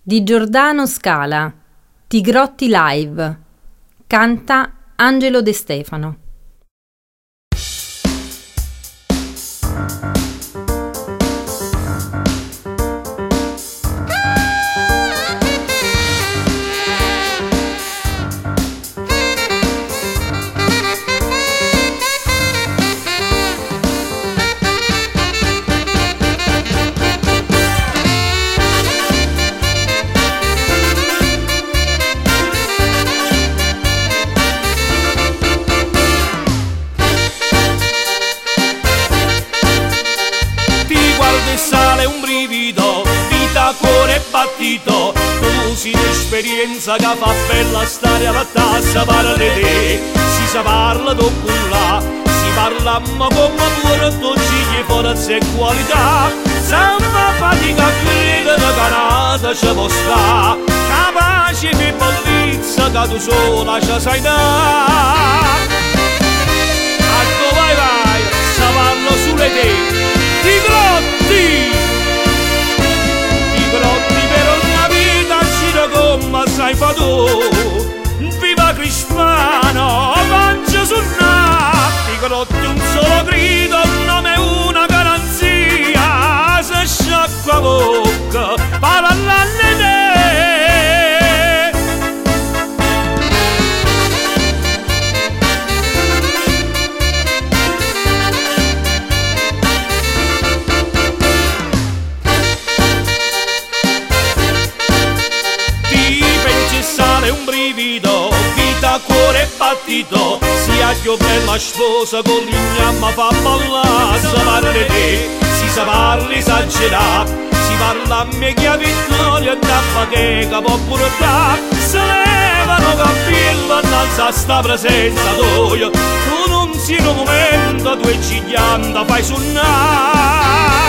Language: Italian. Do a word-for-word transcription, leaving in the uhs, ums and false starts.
di Giordano Scala, Tigrotti Live, canta Angelo De Stefano. Battito, tu sei l'esperienza che fa bella stare alla tassa, parla di te, si sa parla dopo là, si parla ma come pure tu ci forza e qualità, sembra fatica a credere che nata ci può stare, capace di bellezza che tu sola ci sai dare. A dove vai vai, se parlo sulle te, ti grotti! Grotti per ogni vita gira come sai fa tu. Viva Cristiano, pancia sul nati. Grotti un solo grido, un nome e una garanzia. Se sciacqua bocca, parla alle te. Un brivido, vita, cuore e battito, sia più bella sposa con l'ignamma fa ballare, si parla di te, si sa parla esagerato, si parla a me che a vittoria e da fatica può portare, si levano capello innanzi sta presenza tua, tu non sei in un momento, tu e ciglianda fai suonare.